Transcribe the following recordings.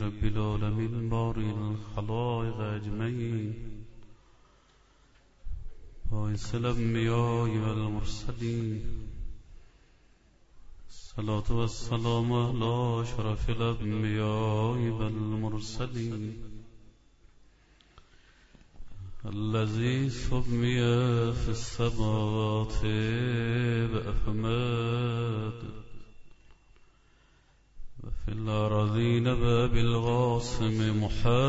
رب العالمين بارئ الخلائق أجمعين باعث الأنبياء والمرسلين الصلاة والسلام على أشرف الأنبياء والمرسلين الذي سمي في السماوات بأحمد وفي الأراضين بالقاسم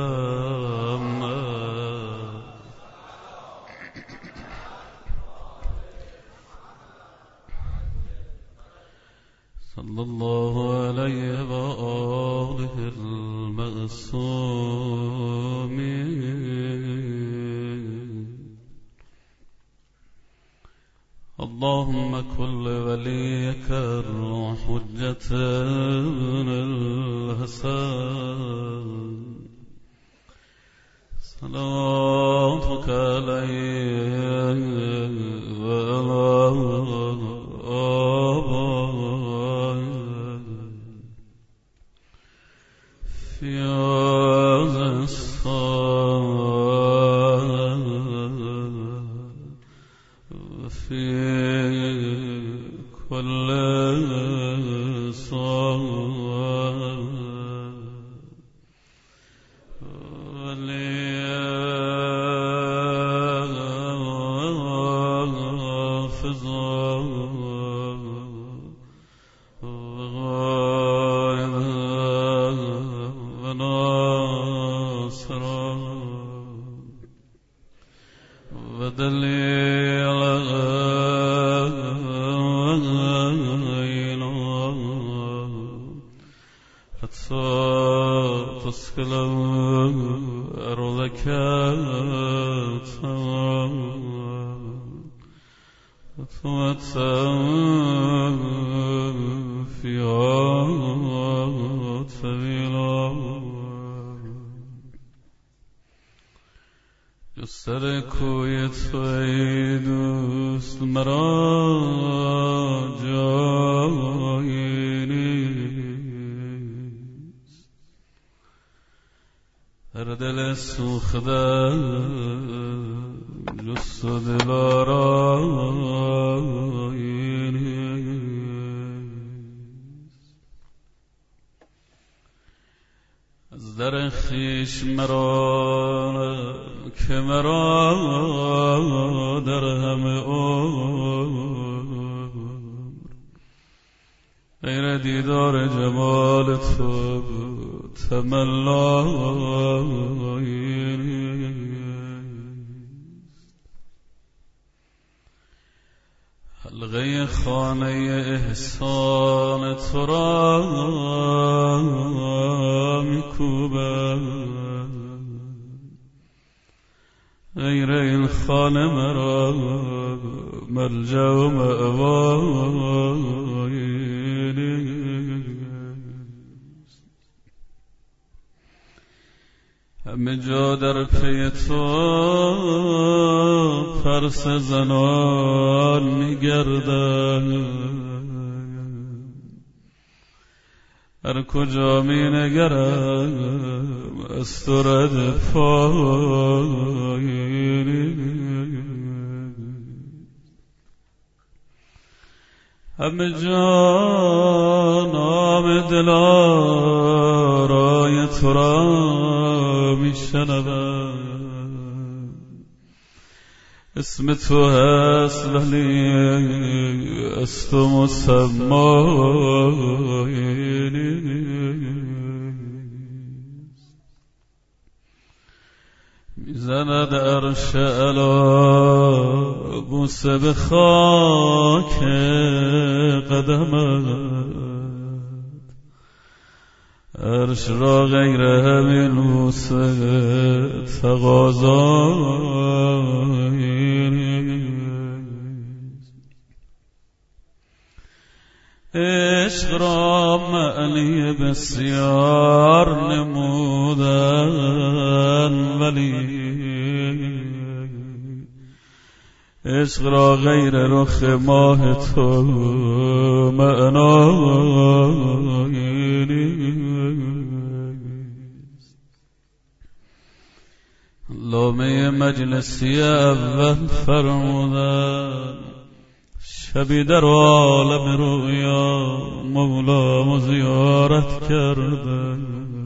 محمد صلى الله عليه وآله المعصومين. اللهم كن لوليك الحجة الحسن صلاتك عليه وعلى في هذا الصلاة وفي كل صلاة سر کوی توی دوست مرا جایی نیست در دل سوخته جست و دلارایی نیست از در خویش مرا که مرا در همه عمر غیر دیدار جمال تو تمنایی نیست. حلقه خانه احسان تو را میکوبم غیر این خانه مرا ملجأ و مأوایی نیست. همه جا در پی تو پرس زنان میگردم هر کجا می نگرم از تو رد پایی نیست. همه جا نام دلارای تو را می شنوم اسم تو هست ولی از تو مسمایی نیست. میزند عرش علا بوسه به خاک قدمت عرش را غیر همین بوسه تقاضایی نیست. عشق را معنی بسیار نمودن ولی عشق را غیر رخ ماه تو معنایی نیست. علامه مجلسی اول فرمودن شبی در عالم رویا مولامو زیارت کرده،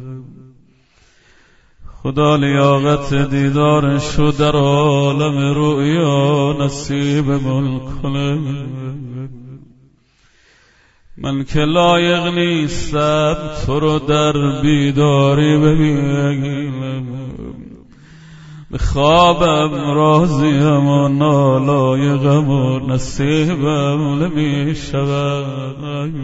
خدا لیاقت دیدارشو در عالم رویا نصیبمون کنه. من که لایق نیستم تو رو در بیداری ببینم، به خوابم راضیم و نالایقم و نصیبم نمی شود.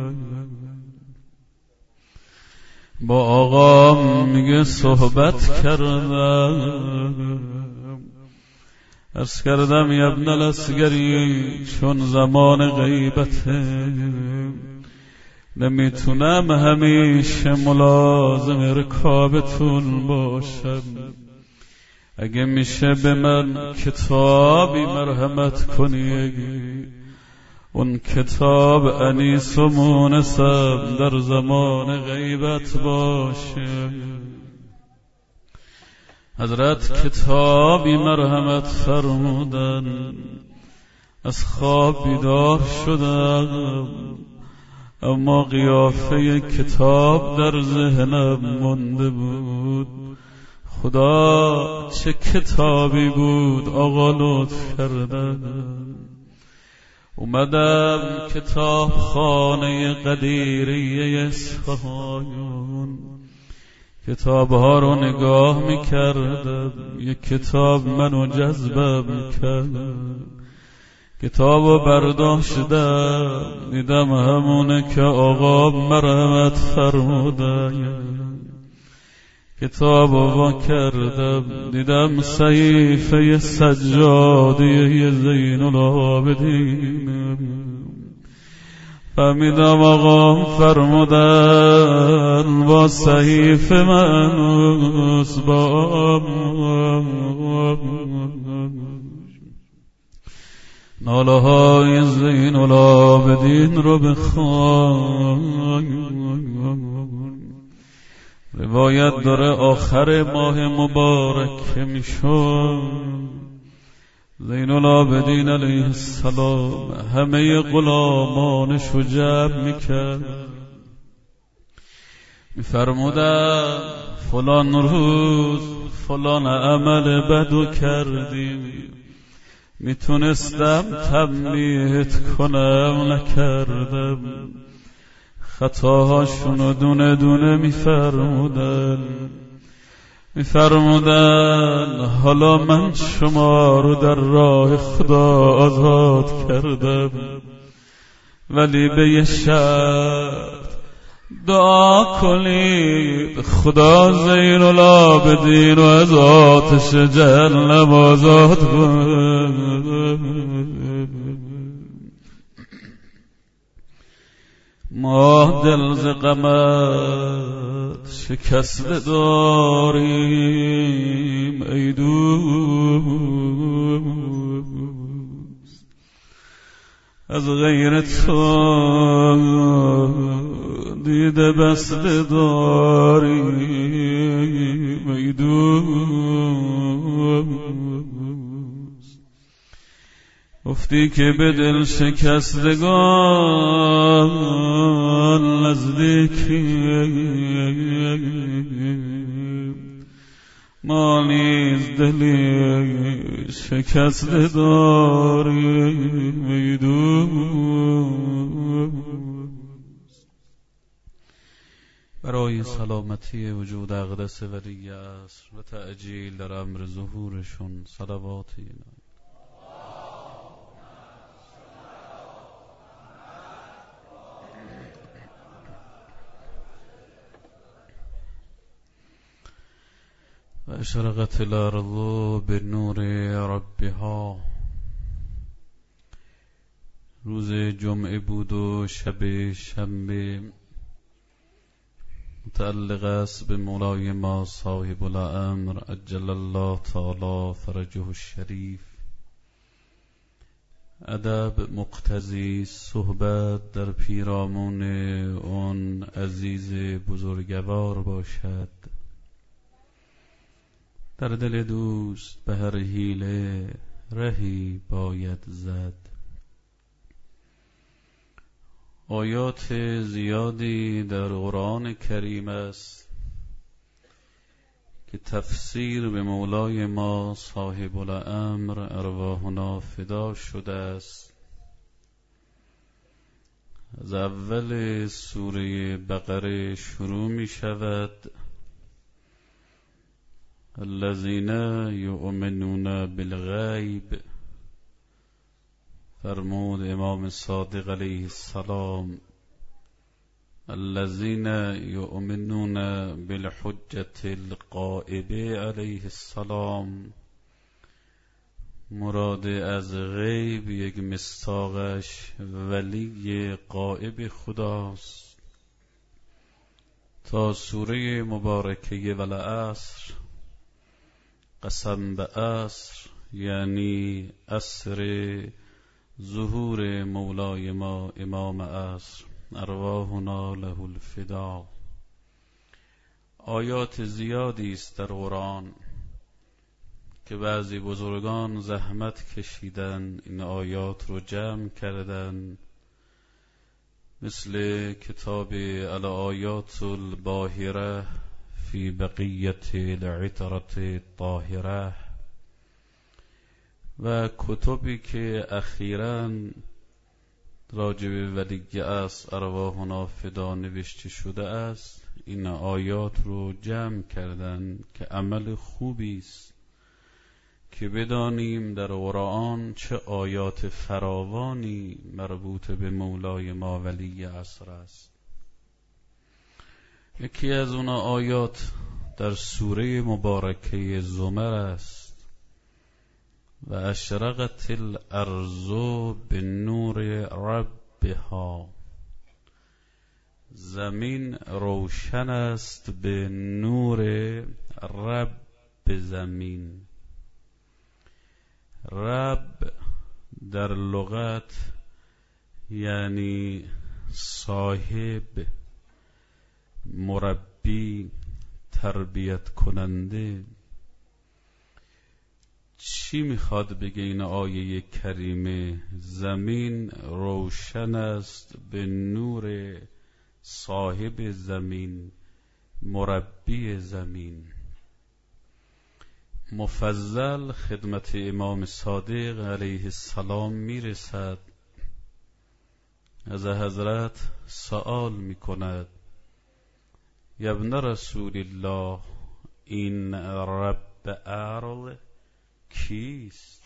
با آقام میگه صحبت کردم، عرض کردم ابن الاسگری چون زمان غیبته نمیتونم همیشه ملازم رکابتون باشم، اگه میشه به من کتابی مرحمت کنی، اون کتاب انیس و مونسم در زمان غیبت باشه. حضرت کتابی مرحمت فرمودن، از خواب بیدار شدم اما قیافه کتاب در ذهنم مونده بود. خدا چه کتابی بود آقا لطف کردن. اومدم کتاب خانه قدیریه اصفهان، کتابها رو نگاه میکردم، یک کتاب منو جذبم کرد، کتابو برداشتم دیدم همونه که آقا مرحمت فرمودن. کتابو وا کردم دیدم صحیفه سجادی زین العابدین، فهمیدم آقا فرمودن با صحیفه منوس با ناله های زین العابدین رو بخوان. روایت داره آخر ماه مبارک که میشد زین العابدین علیه السلام همه غلامانشو جمع میکرد، میفرمودن فلان روز فلان عمل بدو کردیم، میتونستم تنبیهت کنم نکردم، خطاهاشونو دونه دونه میفرمودن حالا من شما رو در راه خدا آزاد کردم، ولی به یه شرط دعا کنید خدا زین العابدین و از آتش جهنم آزاد کنه. ما دل ز غمت شکسته داریم ای دوست، از غیر تو دیده بسته داریم ای دوست. گفتی که به دل شکستگان نزدیکی، ما نیز دلی شکسته داریم ای دوست. برای سلامتی وجود اقدس ولی عصر و تعجیل در امر ظهورشون صلواتی اینا. و اشرقت الارض بنور ربها. روز جمعه بود و شب شنبه متعلق است به مولای ما صاحب الامر عجل الله تعالی فرجه الشریف. ادب مقتضی صحبت در پیرامون اون عزیز بزرگوار باشد. در دل دوست به هر حیله رهی باید زد. آیات زیادی در قرآن کریم است که تفسیر به مولای ما صاحب الامر ارواحنا فدا شده است. از اول سوره بقره شروع می شود: الذین یؤمنون بالغیب. فرمود امام صادق علیه السلام: الذین یؤمنون بالحجة الغائبه علیه السلام. مراد از غیب یک مصداقش ولی غائب خداست. تا سوره مبارکه والعصر، قسم به عصر یعنی عصر ظهور مولای ما امام عصر ارواحنا له الفدا. آیات زیادی است در قرآن که بعضی بزرگان زحمت کشیدن این آیات رو جمع کردن، مثل کتاب الآیات الباهره فی بقیت العطرة الطاهره و کتبی که اخیراً راجع به ولی اصر ارواحنا فدا نوشته شده است. این آیات رو جمع کردن که عمل خوبی است که بدانیم در قرآن چه آیات فراوانی مربوط به مولای ما ولی اصر است. یکی از اون آیات در سوره مبارکه زمر است: و اشرقت الارض بنور ربها. زمین روشن است به نور رب زمین. رب در لغت یعنی صاحب، مربی، تربیت کننده. چی میخواد بگه این آیه کریمه؟ زمین روشن است به نور صاحب زمین، مربی زمین. مفضل خدمت امام صادق علیه السلام میرسد، از حضرت سوال میکند: یا ابن رسول الله، این رب ارض کیست؟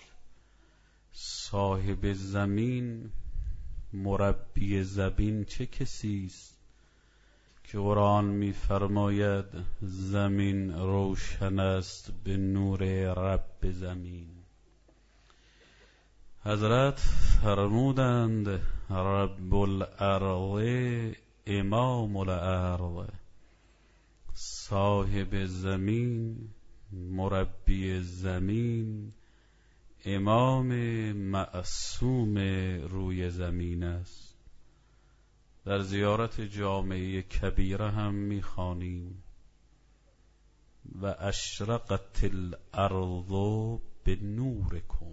صاحب زمین، مربی زمین چه کسیست که قرآن می‌فرماید زمین روشن است به نور رب زمین؟ حضرت فرمودند رب الارض امام الارض. صاحب زمین، مربی زمین، امام معصوم روی زمین است. در زیارت جامعه کبیره هم میخوانیم: و اشرقت الارض بنورکم.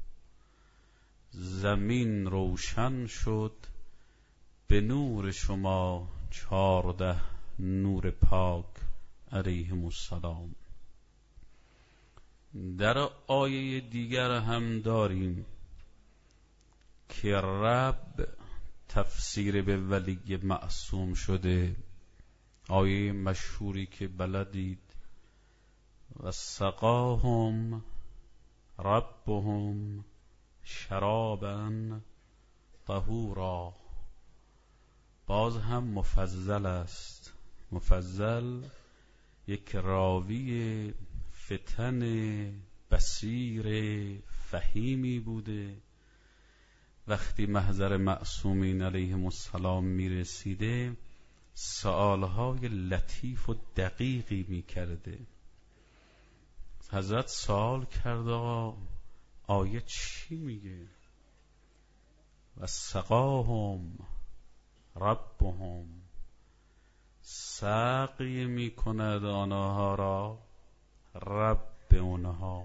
زمین روشن شد به نور شما 14 نور پاک علیهم السلام. در آیه دیگر هم داریم که رب تفسیر به ولی معصوم شده. آیه مشهوری که بلدید: و سقاهم ربهم شرابا طهورا. باز هم مفضل است. مفضل یک راوی فتن بصیر فهیمی بوده. وقتی محضر معصومین علیهم السلام میرسیده سوالهای لطیف و دقیقی میکرده. حضرت سوال کرد آقا آیه چی میگه؟ و سقاهم ربهم، سقی میکند آنها را رب اونها.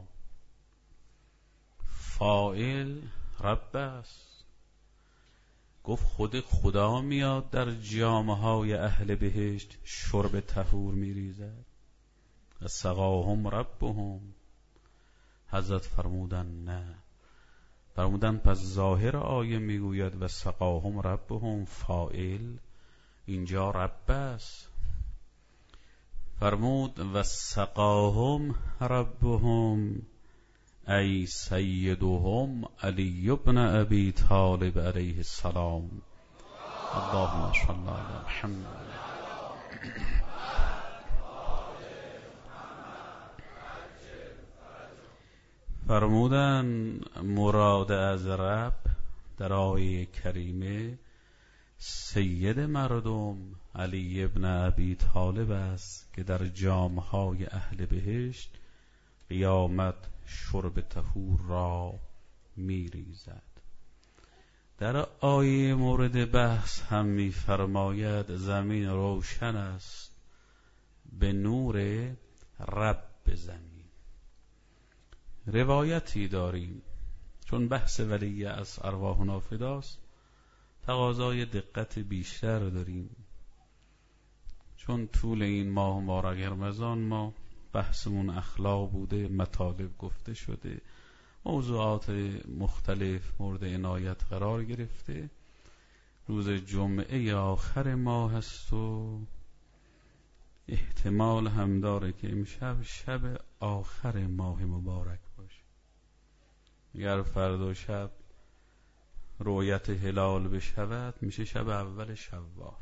فاعل رب است. گفت خود خدا میاد در جامه های اهل بهشت شرب طهور میریزد. و سقاهم ربهم. حضرت فرمودن نه، فرمودن پس ظاهر آیه میگوید و سقاهم ربهم، فاعل اینجا رب است. فرمود و سقاهم ربهم ای سیدهم علی بن ابی طالب علیه السلام. اللهم صل علی محمد. فرمودن مراد از رب در آیه کریمه سید مردم علی ابن ابی طالب است که در جامهای اهل بهشت قیامت شرب طهور را میریزد. در آیه مورد بحث هم می‌فرماید زمین روشن است به نور رب زمین. روایتی داریم چون بحث ولی از ارواحنا فداست تقاضای دقت بیشتر داریم، چون طول این ماه مبارک رمضان ما بحثمون اخلاق بوده، مطالب گفته شده، موضوعات مختلف مورد عنایت قرار گرفته. روز جمعه آخر ماه هست و احتمال هم داره که امشب شب آخر ماه مبارک باشه. اگر فردا شب رؤیت هلال بشود میشه شب اول شوال.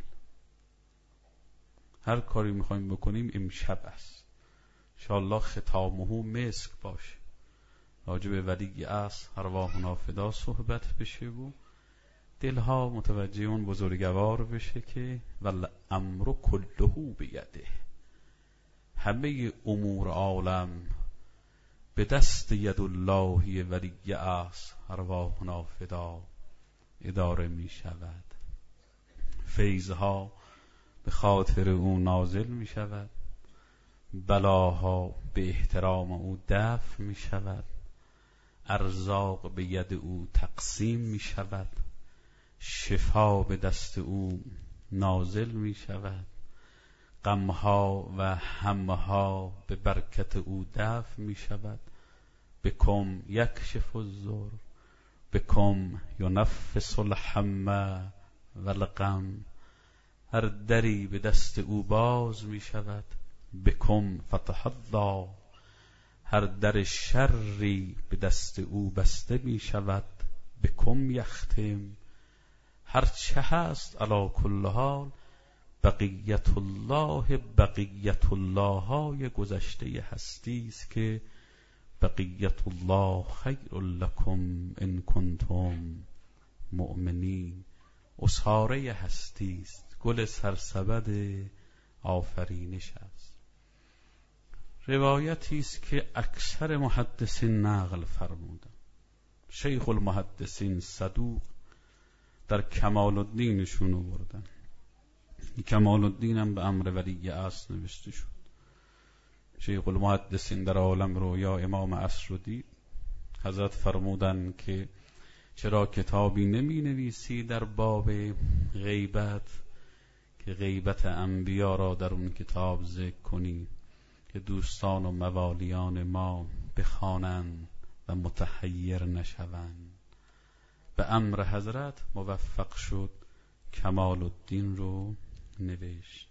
هر کاری میخوایم بکنیم امشب است. انشاءالله ختامه مسک باشه. راجع به ولی اصل ارواحنا فدا صحبت بشه و دلها متوجه اون بزرگوار بشه که والامر کله بیده، همه امور عالم به دست ید اللهی ولی اصل ارواحنا فدا اداره می شود. فیضها به خاطر او نازل می شود، بلاها به احترام او دفع می شود، ارزاق به ید او تقسیم می شود، شفا به دست او نازل می شود، غمها و همها به برکت او دفع می شود. بکم یکشف الضر بکم ینفس الهم والغم. هر دری به دست او باز می شود. بکم فتح الله. هر در شری به دست او بسته می شود. بکم یختم. هر چه هست علی کل حال بقیت الله، بقیت الله های گذشته هستی است که بقیت الله خیر لکم ان کنتم مؤمنین. اساره هستی است، گل سرسبد آفرینش است. روایتی است که اکثر محدثین نقل فرمودند. شیخ المحدثین صدوق در کمال الدینشون آوردن. کمال الدین هم به امر ولی اصل نوشته شد. شیخ المحدثین در عالم رویا امام عصر رو دید. حضرت فرمودن که چرا کتابی نمی نویسی در باب غیبت که غیبت انبیا را در اون کتاب ذکر کنی که دوستان و موالیان ما بخوانند و متحیر نشوند. به امر حضرت موفق شد کمال الدین رو نوشت.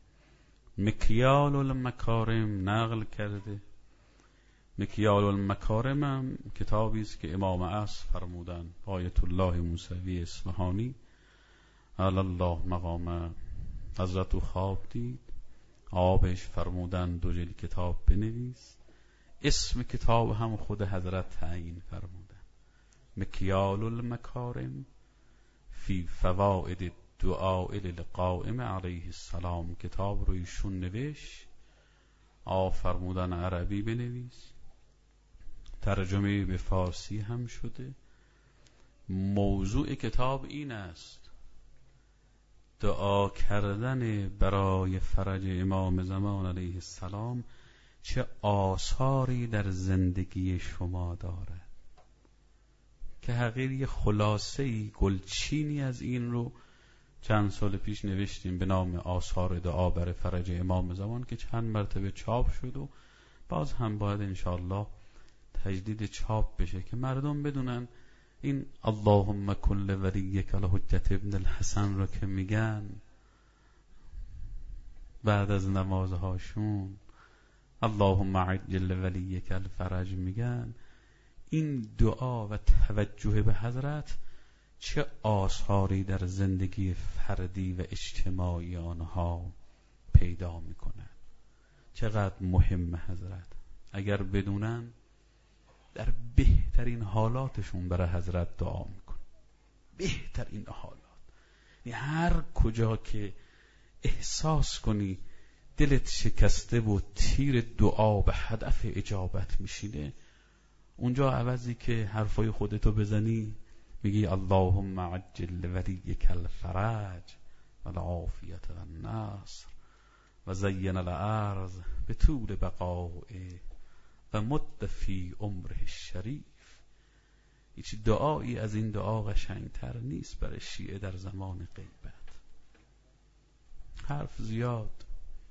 مکیال المکارم نقل کرده. مکیال المکارم هم کتابی است که امام عصر فرمودن، آیت الله موسوی اصفهانی علی الله مقامه. حضرت خواب دید، آبش فرمودن 2 جلد کتاب بنویس. اسم کتاب هم خود حضرت تعیین فرمودن، مکیال المکارم فی فوائد دعاء للقائم علیه السلام. کتاب رو ایشون نوشت، فرمودن عربی بنویس، ترجمه به فارسی هم شده. موضوع کتاب این است: دعا کردن برای فرج امام زمان علیه السلام چه آثاری در زندگی شما دارد. که حقیر یه خلاصه‌ای، گلچینی از این رو چند سال پیش نوشتیم به نام آثار دعا برای فرج امام زمان که چند مرتبه چاپ شد و باز هم باید انشاءالله تجدید چاپ بشه که مردم بدونن این اللهم کل ولیک الحجة ابن الحسن رو که میگن بعد از نمازهاشون، اللهم عجل ولیک الفرج میگن، این دعا و توجه به حضرت چه آثاری در زندگی فردی و اجتماعی آنها پیدا میکنن. چقدر مهم حضرت. اگر بدونن در بهترین حالاتشون برای حضرت دعا میکن. بهترین حالات، یعنی هر کجا که احساس کنی دلت شکسته و تیر دعا به هدف اجابت میشینه، اونجا عوضی که حرفای خودتو بزنی میگی اللهم عجل ولیک الفرج و العافیت و النصر و زین الارض به طول بقائه و مد فی عمره الشریف. هیچ دعایی از این دعا قشنگتر نیست برای شیعه در زمان غیبت. حرف زیاد.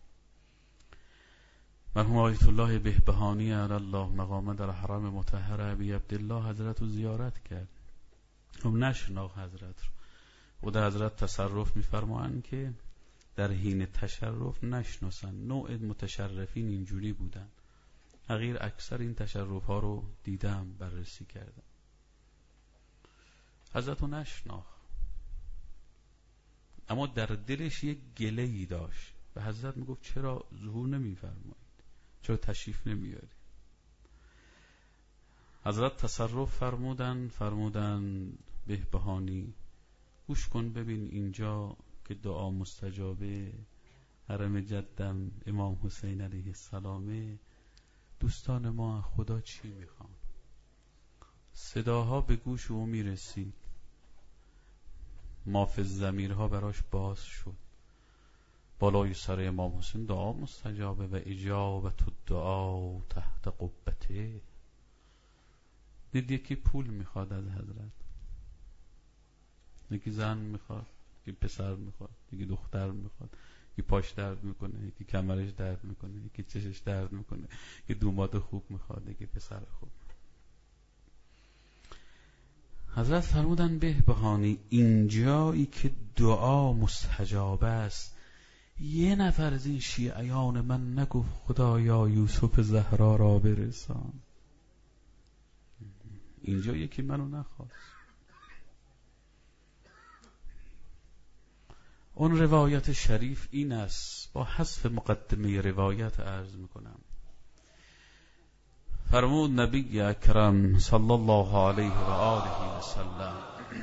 مرحوم آیت الله بهبهانی علی الله مقامه در حرم مطهر ابی عبدالله حضرت رو زیارت کرد. خب نشناخت حضرت رو. خود حضرت تصرف می‌فرمایند که در حین تشرف نشناسن. نوع متشرفین اینجوری بودن. حقیر اکثر این تشرف ها رو دیدم، بررسی کردم. حضرت رو نشناخت، اما در دلش یک گله‌ای داشت. به حضرت میگفت چرا ظهور نمی‌فرمایید؟ چرا تشریف نمیارید؟ حضرت تصرف فرمودن بهبهانی گوش کن ببین اینجا که دعا مستجابه، حرم جدم امام حسین علیه السلام، دوستان ما خدا چی میخوان؟ صداها به گوش او میرسید، مافز ضمیرها براش باز شد. بالای سر امام حسین دعا مستجابه و اجابت الدعا تحت قبته. دید یکی پول میخواد از حضرت، یکی زن میخواد، یکی پسر میخواد، یکی دختر میخواد، یکی پاش درد میکنه، یکی کمرش درد میکنه، یکی چشش درد میکنه، یکی دوماد خوب میخواد، یکی پسر خوب. حضرت فرمودن بهبهانی اینجایی که دعا مستجاب است، یه نفر از این شیعیان من نگفت خدایا یوسف زهرا را برسان. اینجا یکی منو نخواست. اون روایت شریف این است، با حذف مقدمه روایت عرض میکنم. فرمود نبی اکرم صلی الله علیه و آله و سلم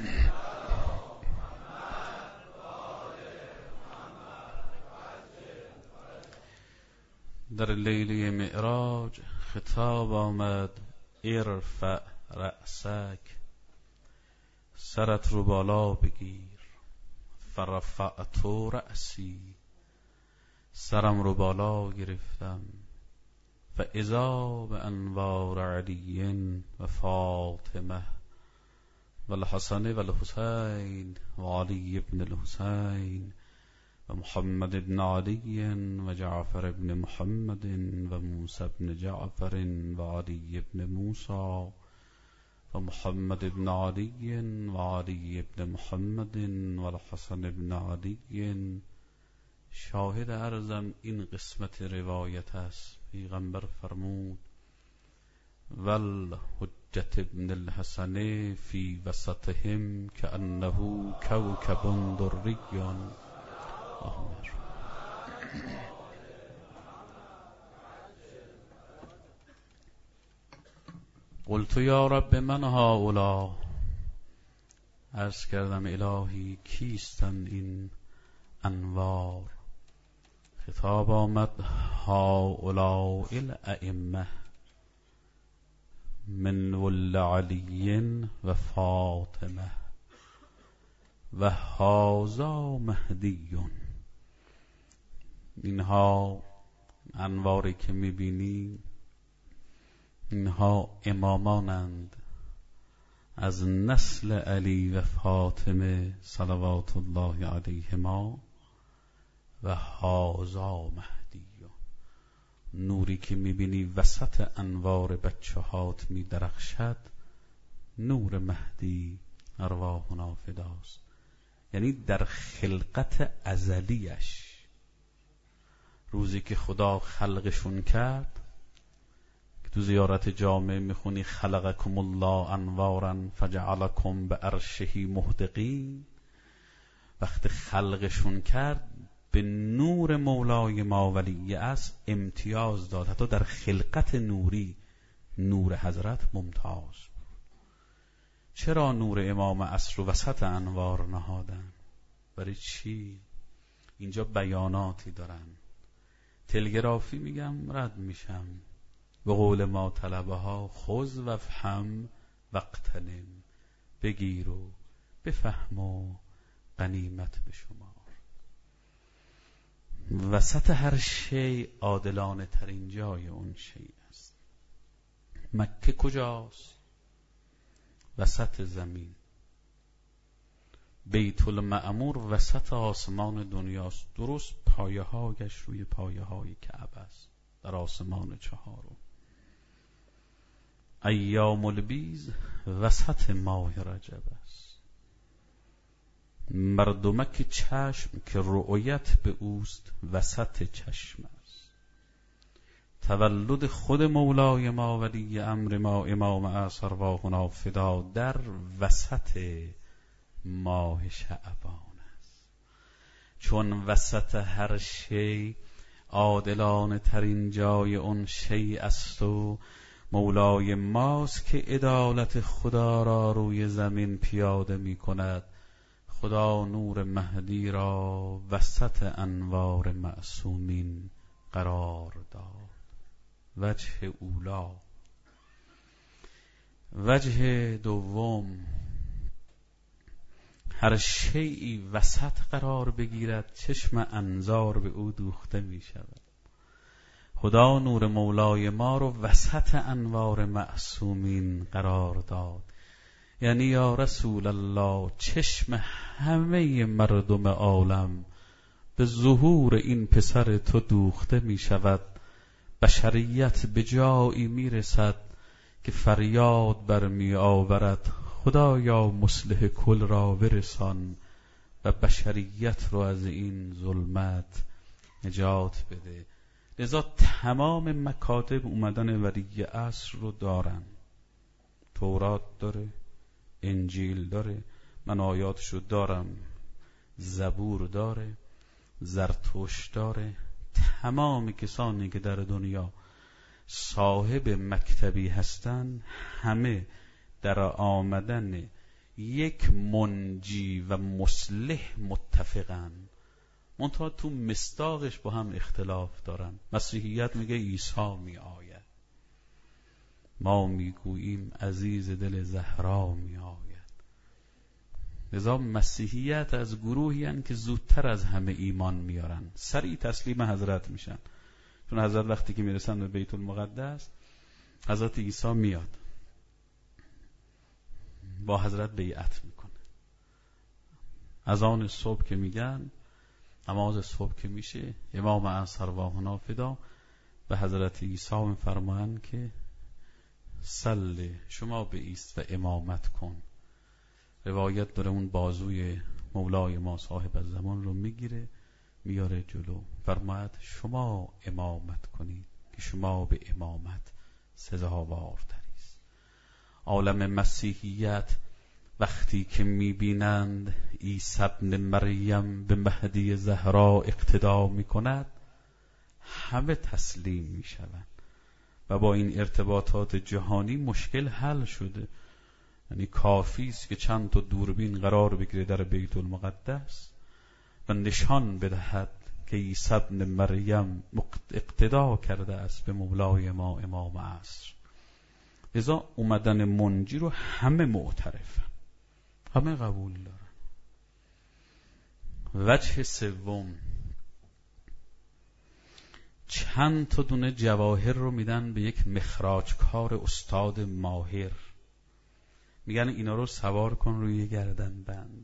در لیله معراج خطاب آمد ارفع رأسک، سرت رو بالا بگیر. فرفعت رأسی، سرم رو بالا گرفتم. فاذا بانوار علی و فاطمه و الحسن و الحسین و علی ابن الحسین و محمد ابن علی و جعفر ابن محمد و موسی ابن جعفر و علی ابن موسی و محمد ابن علی و علی ابن محمد و الحسن ابن علی. شاهد عرضم این قسمت روایت است. پیغمبر فرمود ول حجت ابن الحسن فی وسطهم کأنه کوکب دری. قلت یا رب من هؤلاء، عرض کردم الهی کیستن این انوار؟ خطاب آمد هؤلاء الائمه من ول علی و فاطمه و هذا مهدی. اینها انواری که میبینی اینها امامانند از نسل علی و فاطمه صلوات الله علیهما و هازا مهدی. نوری که میبینی وسط انوار بچه هات میدرخشد نور مهدی ارواحنا فداست. یعنی در خلقت ازلیش روزی که خدا خلقشون کرد، که تو زیارت جامع میخونی خلقکم الله انوارا فجعلکم به عرشه محدقین، وقتی خلقشون کرد به نور مولای ما ولی اصل امتیاز داد. حتی در خلقت نوری نور حضرت ممتاز. چرا نور امام عصر رو وسط انوار نهادن؟ برای چی؟ اینجا بیاناتی دارن. تلگرافی میگم رد میشم. به قول ما طلبه ها خذ و افهم وقتنم، بگیر و بفهم و غنیمت به شما. وسط هر شی عادلانه ترین جای اون شی است. مکه کجاست؟ وسط زمین. بیت المعمور وسط آسمان دنیاست، درست پایه هایش روی پایه های کعبه است، در آسمان چهارم. ایام البیض وسط ماه رجب است. مردمک چشم که رؤیت به اوست وسط چشم است. تولد خود مولای ما ولی امر ما امام عصر ارواحنا فدا در وسط ماه شعبان است. چون وسط هر شی عادلانه ترین جای اون شی است و مولای ماست که عدالت خدا را روی زمین پیاده می کند. خدا نور مهدی را وسط انوار معصومین قرار داد. وجه اولا. وجه دوم، هر شیئی وسط قرار بگیرد چشم انظار به او دوخته می شود. خدا نور مولای ما رو وسط انوار معصومین قرار داد. یعنی یا رسول الله چشم همه مردم عالم به ظهور این پسر تو دوخته می شود. بشریت به جایی می رسد که فریاد برمی آورد خدایا مصلح کل را برسان و بشریت رو از این ظلمت نجات بده. لذا تمام مکاتب اومدن ولی عصر رو دارن. تورات داره، انجیل داره، من آیاتشو دارم، زبور داره، زرتشت داره. تمام کسانی که در دنیا صاحب مکتبی هستن همه در آمدن یک منجی و مصلح متفقن، منتها تو مصداقش با هم اختلاف دارن. مسیحیت میگه عیسی می آید، ما میگوییم عزیز دل زهرا می آید. لذا مسیحیت از گروهی هن که زودتر از همه ایمان میارن، سریع تسلیم حضرت میشن. چون حضرت وقتی که میرسن به بیت المقدس حضرت عیسی میاد با حضرت بیعت میکنه. از آن صبح که میگن، نماز صبح که میشه، امام عصر ارواحنا فدا به حضرت عیسی میفرمایند که صلی، شما بایست و امامت کن. روایت داره اون بازوی مولای ما صاحب الزمان رو میگیره میاره جلو، فرماید شما امامت کنید که شما به امامت سزاوارترید. عالم مسیحیت وقتی که میبینند عیسی ابن مریم به مهدی زهرا اقتدا میکند همه تسلیم میشوند و با این ارتباطات جهانی مشکل حل شده. یعنی کافی است که چند تا دوربین قرار بگیره در بیت المقدس و نشان بدهد که عیسی ابن مریم اقتدا کرده است به مولای ما امام عصر. لذا اومدن منجی رو همه معترفن، همه قبول دارن. وجه سوم، چند تا دونه جواهر رو میدن به یک مخراجکار استاد ماهر، میگن اینا رو سوار کن روی گردن بند.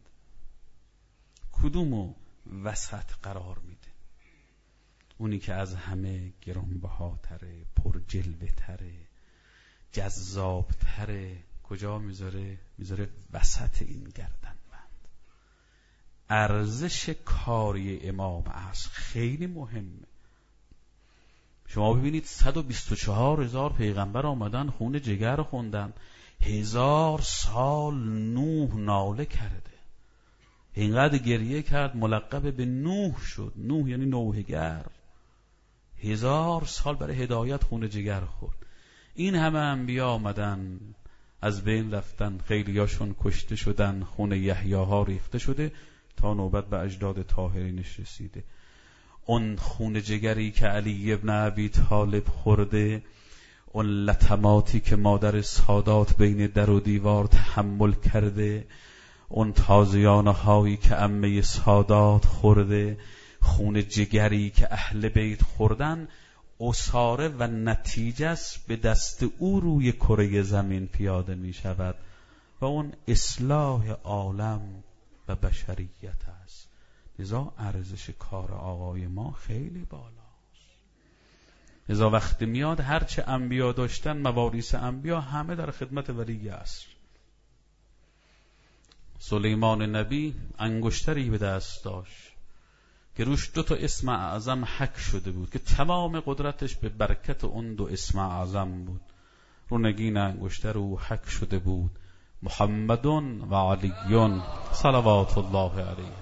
کدومو وسط قرار میده؟ اونی که از همه گرانبهاتره، پر جلوه تره، جذاب تره، کجا میذاره؟ میذاره وسط این گردن بند. ارزش کاری امام عصر خیلی مهمه. شما ببینید 124,000 پیغمبر آمدن خون جگر خوندن، 1000 سال نوح ناله کرده، اینقدر گریه کرد ملقب به نوح شد. نوح یعنی نوحگر. 1000 سال برای هدایت خون جگر خورد. این همه انبیا آمدن از بین رفتن، خیلیاشون کشته شدن، خون یحیاها ریخته شده تا نوبت به اجداد طاهرینش رسیده. اون خون جگری که علی ابن ابی طالب خورده، اون لطماتی که مادر سادات بین در و دیوار تحمل کرده، اون تازیانه هایی که عمه سادات خورده، خون جگری که اهل بیت خوردن، اصاره و نتیجه است به دست او روی کره زمین پیاده می شود و اون اصلاح عالم و بشریت است. لذا ارزش کار آقای ما خیلی بالاست. لذا وقتی میاد هرچه انبیا داشتن، مواریث انبیا همه در خدمت ولی عصر. سلیمان نبی انگشتری به دست داشت که روش 2 اسم اعظم حک شده بود که تمام قدرتش به برکت اون 2 اسم اعظم بود. رو نگین انگشتر او حک شده بود محمد و علی صلوات الله علیه.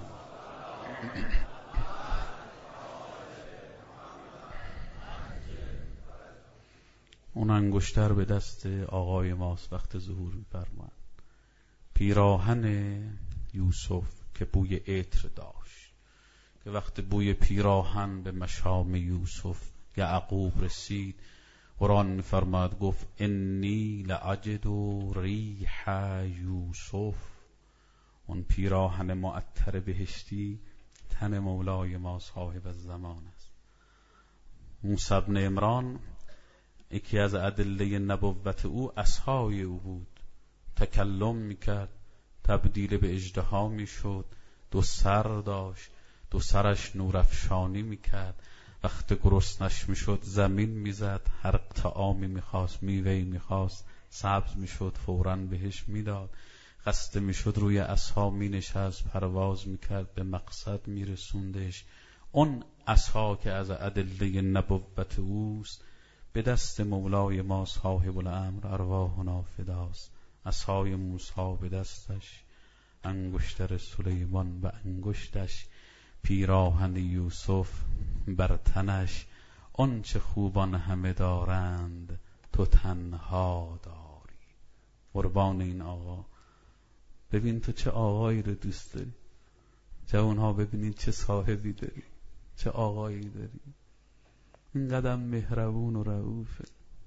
اون انگشتر به دست آقای ماست وقت ظهور می‌فرمایند. پیراهن یوسف که بوی عطر داشت، که وقت بوی پیراهن به مشام یوسف یعقوب رسید، قرآن می‌فرماد گفت انی لأجد ریح یوسف. اون پیراهن معطر بهشتی تن مولای ما صاحب الزمان است. موسی بن عمران یکی از ادله نبوت او عصای او بود، تکلم میکرد، تبدیل به اژدها میشد، 2 سر داشت، 2 سرش نورافشانی میکرد، وقت گرسنش میشد زمین میزد، هر طعامی میخواست، میوه‌ای میخواست سبز میشد فوراً بهش میداد، خسته میشد روی عصا مینشست، پرواز میکرد، به مقصد میرسوندش. اون عصا که از ادله نبوت اوست به دست مولای ما صاحب الامر ارواحنا فداست. عصای موسی به دستش، انگشتر سلیمان و انگشتش، پیراهن یوسف بر تنش. آن چه خوبان همه دارند تو تنها داری. قربان این آقا. ببین تو چه آقایی رو دوست داری. جوانها ببینید چه صاحبی داری، چه آقایی داری. اینقدر مهربون و رئوفه،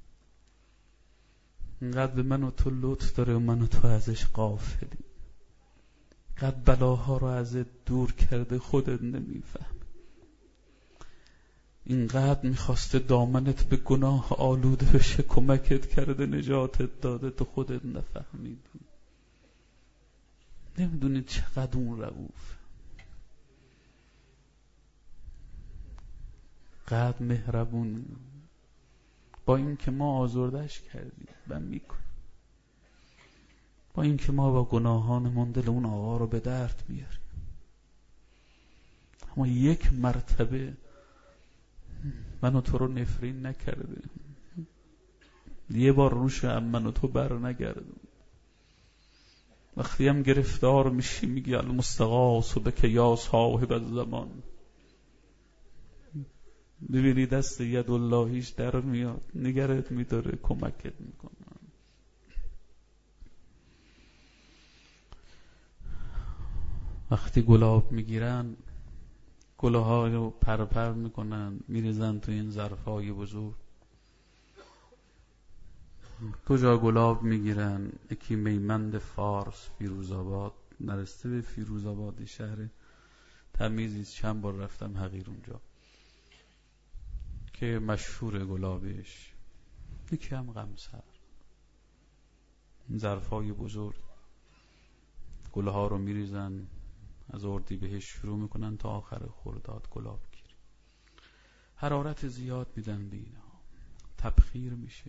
اینقدر به من و تو لطف داره و من و تو ازش غافلی. اینقدر بلاها رو ازت دور کرده خودت نمیفهم. اینقدر میخواسته دامنت به گناه آلوده بشه، کمکت کرده، نجاتت داده، تو خودت نفهمیدی. نمیدونی چقدر اون رئوف، قدر مهربون. با این که ما آزردش کردیم و میکنیم، با این که ما با گناهانمون دل اون آقا رو به درد میاریم، اما یک مرتبه من و تو رو نفرین نکرده، یه بار روش من و تو بر نگردون. وقتی هم گرفتار میشی میگی المستغاث بک یا صاحب الزمان. ببینی دست ید اللهیش در میاد، نگرت میداره، کمکت میکنه. وقتی گلاب میگیرن، گلها رو پرپر میکنن، میریزن تو این ظرفای بزرگ. کجا گلاب میگیرن؟ یکی میمند فارس، فیروزآباد، نرسته به فیروزآباد، شهر تمیزی، چند بار رفتم حقیر اونجا. که مشهور گلابش، یکی هم قمصر. ظرفای بزرگ گلها رو میریزن، از اردیبهشت شروع میکنن تا آخر خرداد گلاب گیری. حرارت زیاد میدن به اینها، تبخیر میشه.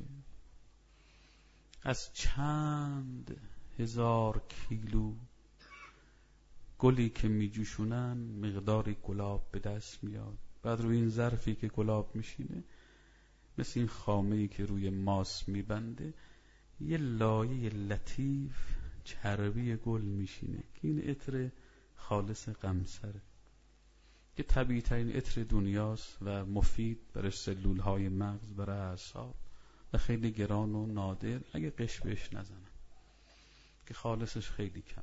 از چند هزار کیلو گلی که میجوشونن مقداری گلاب به دست میاد. بعد روی این ظرفی که گلاب میشینه، مثل این خامه‌ای که روی ماس میبنده، یه لایه لطیف چربی گل میشینه که این عطر خالص قمصره که طبیعی ترین عطر دنیاست و مفید برای سلولهای مغز، برای اعصاب، و خیلی گران و نادر اگه قش بهش نزنن، که خالصش خیلی کمه.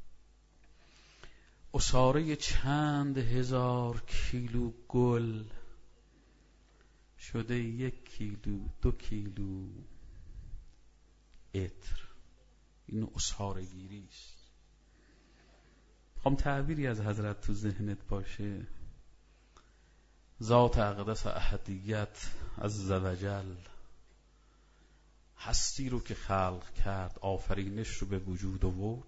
عصاره چند هزار کیلو گل شده 1 کیلو 2 کیلو عطر. این عصاره گیری است. خواهم تعبیری از حضرت تو ذهنت باشه. ذات اقدس احدیت عزوجل هستی رو که خلق کرد، آفرینش رو به وجود آورد،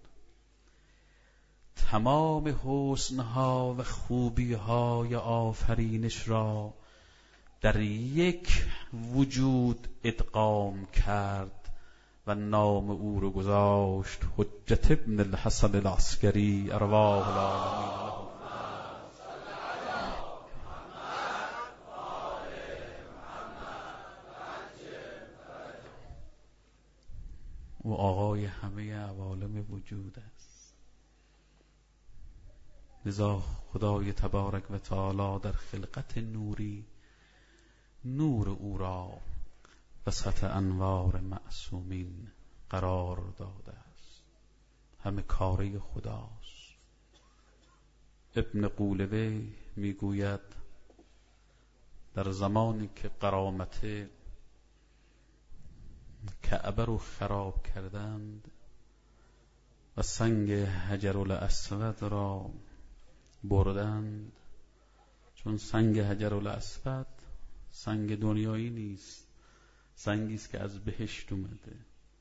تمام حسنها و خوبیهای آفرینش را در یک وجود ادغام کرد و نام او رو گذاشت حجت ابن الحسن العسکری ارواح العالمین له. او آقای همه عوالم وجود است. لذا خدای تبارک و تعالی در خلقت نوری نور او را وسط انوار معصومین قرار داده است. همه کاره خداست. ابن قولوی میگوید در زمانی که غرامت کعبه رو خراب کردند و سنگ حجر الاسود را بردند، چون سنگ حجر الاسود سنگ دنیایی نیست، سنگی است که از بهشت اومده.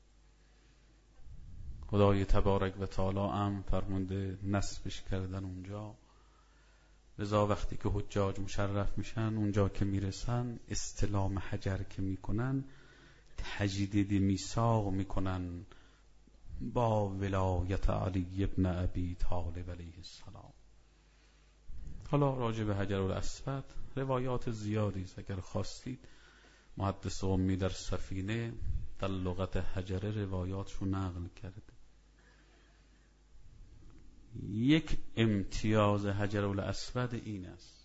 خدای تبارک و تعالی امر فرمونده نصبش کردن اونجا. لذا وقتی که حجاج مشرف میشن، اونجا که میرسن، استلام حجر که میکنن، تجدید میثاق میکنن با ولایت علی ابن ابی طالب علیه السلام. حالا راجع به حجر الاسود روایات زیادی است. اگر خواستید محدث امی در سفینه در لغت حجره روایاتشو نقل کرده. یک امتیاز حجر الاسود این است: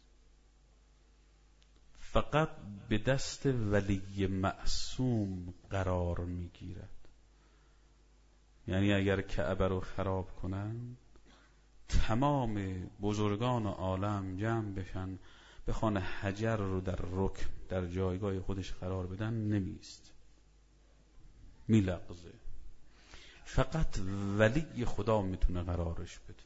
فقط به دست ولی معصوم قرار میگیرد. یعنی اگر کعبه رو خراب کنن، تمام بزرگان عالم جمع بشن بخوان حجر رو در رکن در جایگاه خودش قرار بدن، نمیست، میلغزه. فقط ولی خدا میتونه قرارش بده.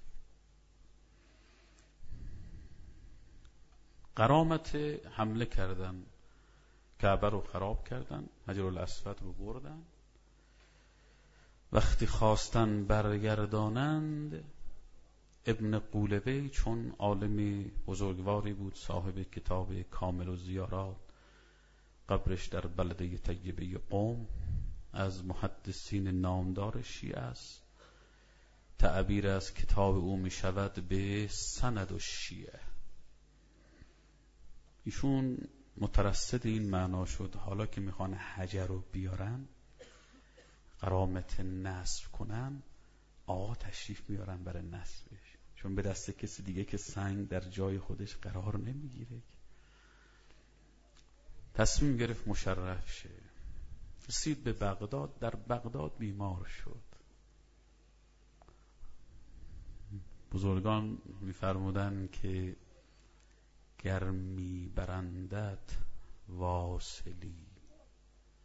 غرامت حمله کردن، کعبه رو خراب کردن، حجر الاسود رو بردن. وقتی خواستن برگردانند، ابن قولوی چون عالم بزرگواری بود، صاحب کتاب کامل الزیارات، قبرش در بلده طیبه قم، از محدثین نامدار شیعه است. تعبیر از کتاب او می شود به سند الشیعه. ایشون مترصد این معنا شد حالا که میخوان حجر رو بیارن، غرامت نصب کنن، آقا تشریف میارن برای نصبش، چون به دست کسی دیگه که سنگ در جای خودش قرار نمیگیره. تصمیم گرفت مشرف شه. رسید به بغداد. در بغداد بیمار شد. بزرگان میفرمودن که گر میبرندت واصلی،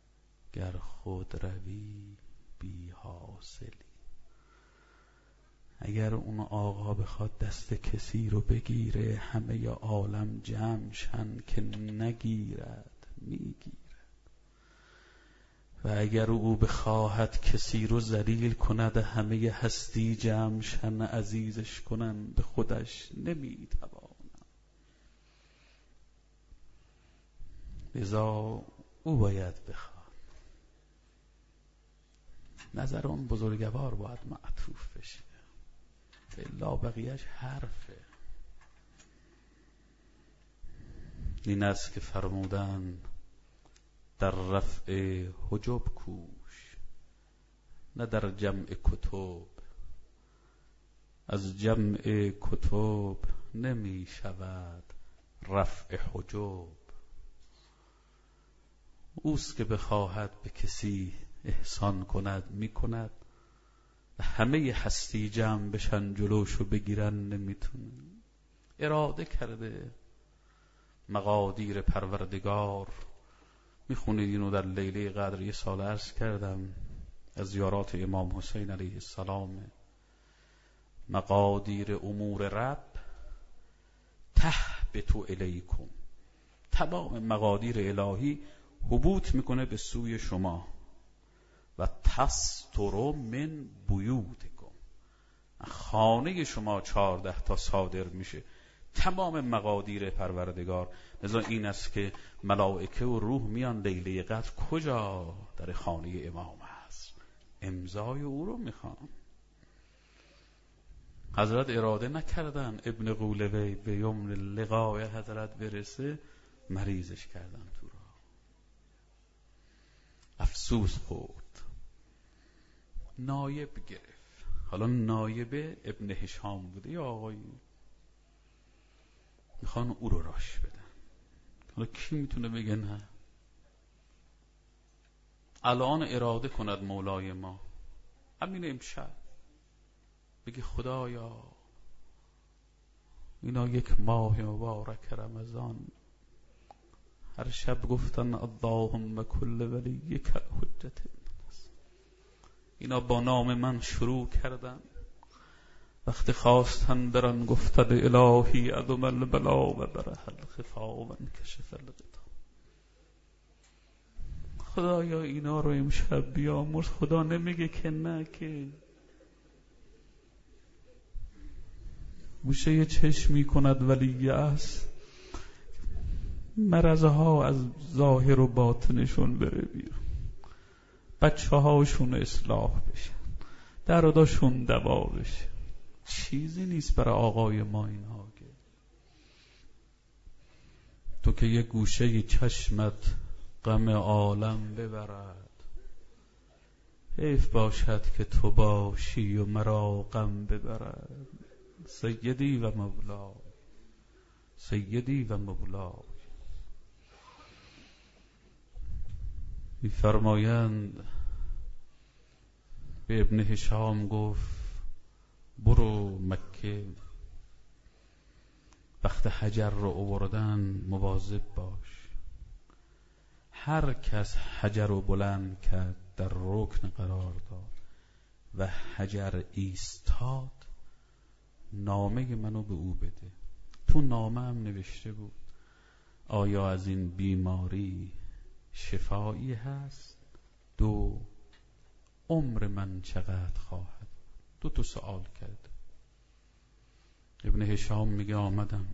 گر خود روی بی حاصلی. اگر اون آقا بخواد دست کسی رو بگیره همه عالم جمع شن که نگیرد میگیرد، و اگر او بخواهد کسی رو ذلیل کند همه هستی جمع شن عزیزش کنن به خودش نمیتواند. لذا او باید بخواد. نظر اون بزرگوار باید معطوف بشه، الا بقیهش حرفه. این است که فرمودن در رفع حجب کوش نه در جمع کتب، از جمع کتب نمی شود رفع حجب. اوست که بخواهد به کسی احسان کند میکند، و همه هستی جمع بشن جلوشو بگیرن نمیتونه. اراده کرده مقادیر پروردگار. میخونید اینو در لیله قدر. یه سال عرض کردم از زیارات امام حسین علیه السلام، مقادیر امور رب تهبط الیکم، تمام مقادیر الهی هبوط میکنه به سوی شما. و تستر من بیوتکم، خانه شما 14 تا صادر میشه تمام مقادیر پروردگار. لذا این است که ملائکه و روح میان لیله قدر کجا؟ در خانه امام هست، امضای او رو میخوان. حضرت اراده نکردن ابن قولوی به یوم لقاء حضرت برسه، مریضش کردن تو را، افسوس خورد، نایب گرفت. حالا نایب ابن هشام بوده یا آقایی، میخوان او رو راش بدن. حالا کی میتونه بگه نه؟ الان اراده کند مولای ما همین امشب بگه خدایا اینا یک ماه مبارک رمضان هر شب گفتن اللهم کل ولیک حجت الناس، اینا با نام من شروع کردن، وقتی خواستن برن گفتن الهی عدم البلا و برح الخفا و انکشف الغطا. خدایا اینا رو امشب بیامرز. خدا نمیگه که نه، که گوشه چشمی کند ولی است، مرضها از ظاهر و باطنشون بره بیرون، بچه هاشون اصلاح بشن، درداشون دوا بشه. چیزی نیست برای آقای ما اینها که تو که یه گوشه چشمت غم عالم ببرد، حیف باشد که تو باشی و مرا غم ببرد. سیدی و مولا، سیدی و مولا. می‌فرمایند به ابن هشام گفت برو مکه، وقت حجر رو آوردن مواظب باش، هر کس حجر رو بلند کرد در رکن قرار داد و حجر ایستاد نامه منو به او بده. تو نامه هم نوشته بود آیا از این بیماری شفایی هست؟ دو، عمر من چقدر خواهد؟ دو سوال کرد. ابن هشام میگه آمدم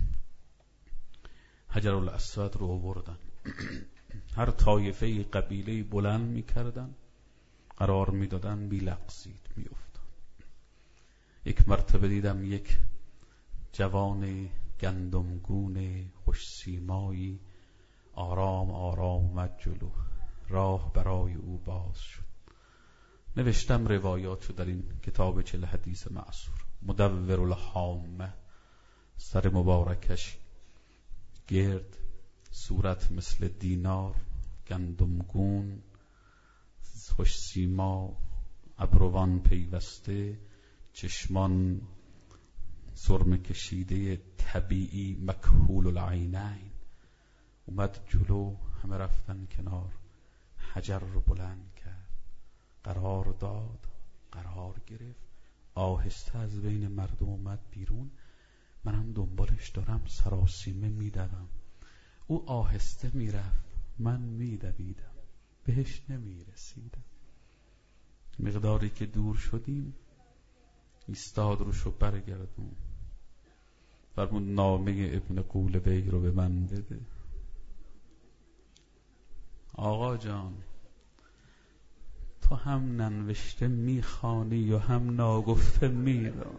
حجر الاسود رو آوردن، هر طایفه قبیله بلند میکردن، قرار میدادن، میلغزید، میافتاد. یک مرتبه دیدم یک جوان گندمگون خوش سیمایی آرام آرام اومد جلو، راه برای او باز شد. نوشتم روایاتو در این کتاب 40 حدیث معصور. مدور الحامه، سر مبارکش گرد، صورت مثل دینار، گندمگون، خوش سیما، ابروان پیوسته، چشمان سرمه کشیده طبیعی، مکحول العینین. اومد جلو، همه رفتن کنار، حجر رو بلند کرد، قرار داد، قرار گرفت، آهسته از بین مردم اومد بیرون. منم دنبالش دارم سراسیمه میدوم. او آهسته میرفت، من میدویدم، بهش نمیرسیدم. مقداری که دور شدیم ایستاد، روشو برگردون، فرمود نامه ابن قولبی رو به من بده. آقا جان، تو هم ننوشته میخوانی و هم ناگفته میدانی.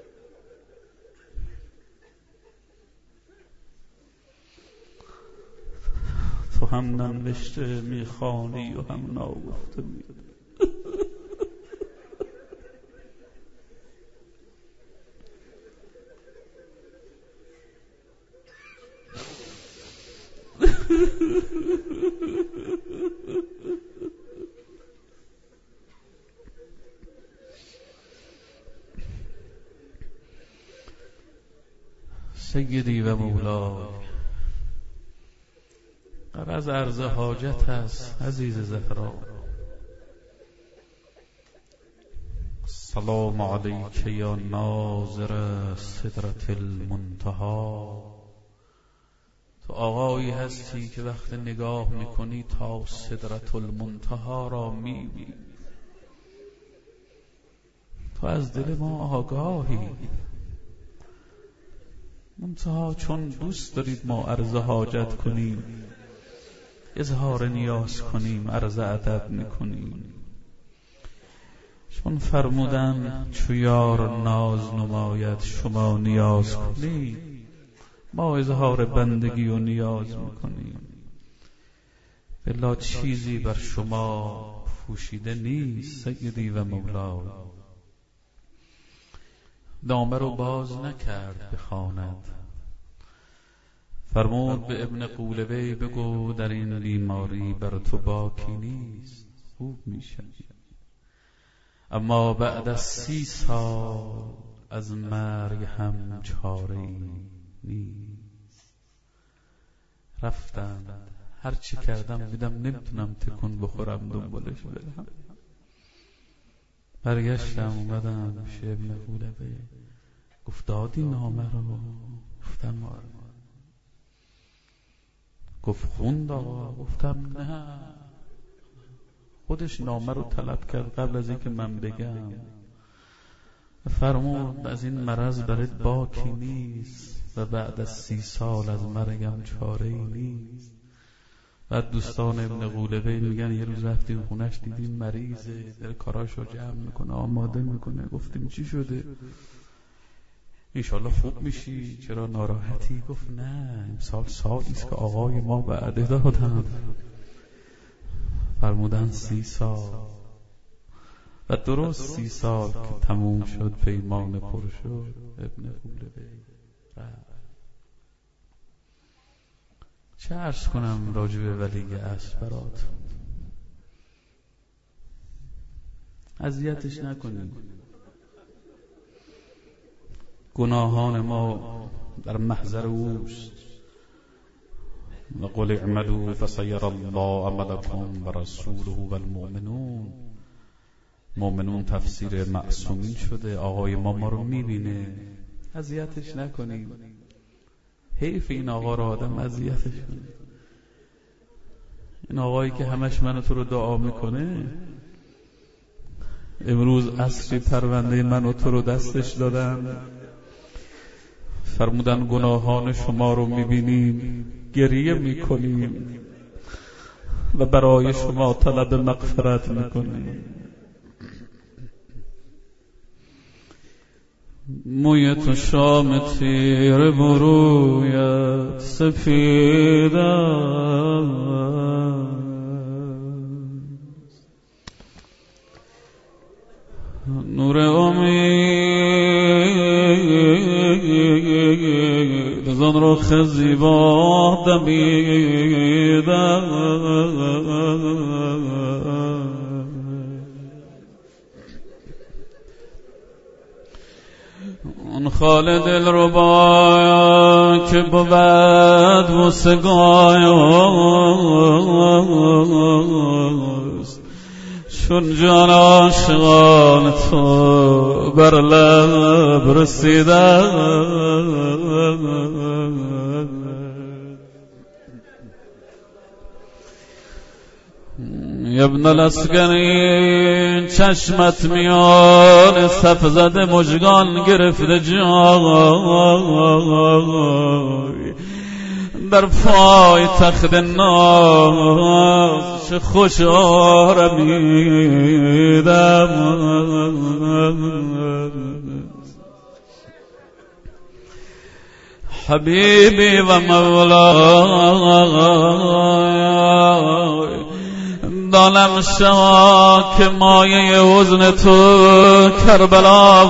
تو هم ننوشته میخوانی و هم ناگفته میدانی. سیدی و مولای، غرض عرض حاجت است عزیز زهرا. سلام علیک یا ناظر سدرة المنتهی. تو آقایی هستی که وقت نگاه میکنی تا سدرة المنتهی را میبینی. تو از دل ما آگاهی، منتها چون دوست دارید ما عرض حاجت کنیم، اظهار نیاز کنیم، عرض ادب میکنیم. چون فرمودن چو یار ناز نماید شما نیاز کنید، ما اظهار بندگی و نیاز میکنیم. بلا چیزی بر شما پوشیده نیست سیدی و مولای. نامه رو باز نکرد بخواند. فرمود به ابن قولبی بگو در این بیماری بر تو باکی نیست، خوب میشه، اما بعد از 30 سال از مرگ هم چاره‌ای نیست. رفتم، هر چی کردم دیدم نمیتونم تکون بخورم دنبالش برم. برگشتم اومدم پیش ابن قولبی، گفت دادی نامه رو؟ گفتم آره. گفت خوند آقا؟ گفتم نه، خودش نامه رو طلب کرد قبل از اینکه من بگم. فرمود از این مرض برات باکی نیست و بعد از 30 سال از مرگم چاره‌ای نیست. بعد دوستان ابن قولبی میگن یه روز رفتیم خونش دیدیم مریضه، در کاراشو جمع میکنه، آماده میکنه. گفتیم چی شده؟ انشالله خوب میشی، چرا ناراحتی؟ گفت نه، امسال سالیست که آقای ما وعده دادن. فرمودن 30 سال و درست 30 سال که تموم شد، پیمان پر شد، ابن قولبی رفت. چه عرض کنم راجع به ولی عصر برات؟ اذیتش نکنید. گناهان ما در محضر اوست. و قل اعملوا فسيرى الله عملكم ورسوله والمؤمنون. مؤمنون تفسیر معصومین شده، آقای ما رو میبینه، اذیتش نکنید. حیف این آقا رو آدم اذیتش کنه. این آقایی که همش من تو رو دعا میکنه، امروز عصری پرونده من و تو رو دستش دادن. فرمودن گناهان شما رو میبینیم، گریه میکنیم و برای شما طلب مغفرت میکنیم. موی تو شام تیر برویت سفید نور امید زن رخ زیبا دمیده. اون خال دل رو با که بود و سگایست، چون جان عاشقان تو بر لب رسیدم، ابن الاسکری چشمت میان صف زده مژگان گرفته جای، در پای تخت ناز چه خوش آرمیدم. حبیبی و مولای، دانم شما که مایه حزن تو کربلا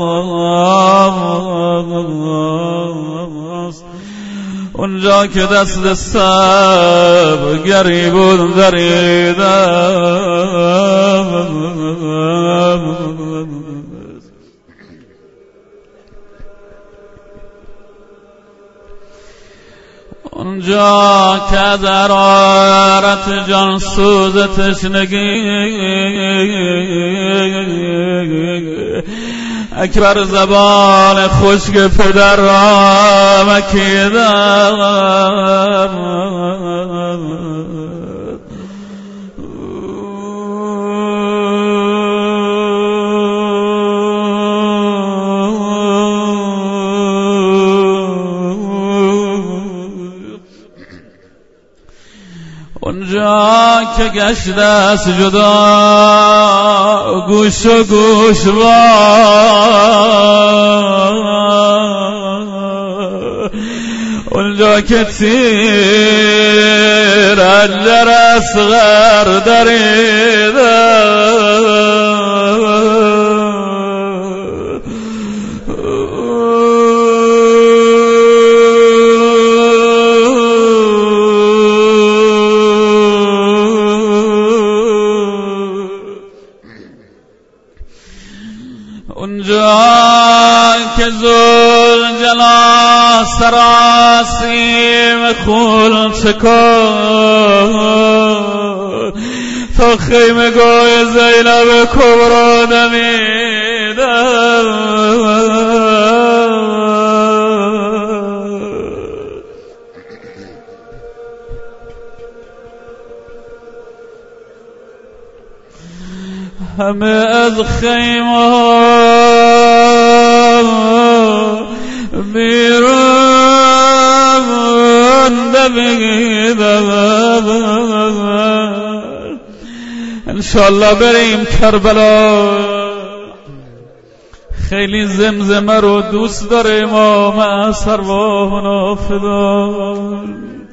است، اونجا که دست سب گریبون دریدم. اونجا که از حرارت جان سوز تشنگی اکبر زبان خشک پدر را مکیدم. اونجا که گشته است جدا گوش و گوشوار، اونجا که تیر اجر اصغر دریده، اونجا که ذوالجلال سراسیم خون چکن تا خیمه گاه زینب کبرا دمیدم. همه از خیمه بیرون دویدم. انشالله بریم کربلا، خیلی زمزمه رو دوست داره امام از ارواحنا فدا.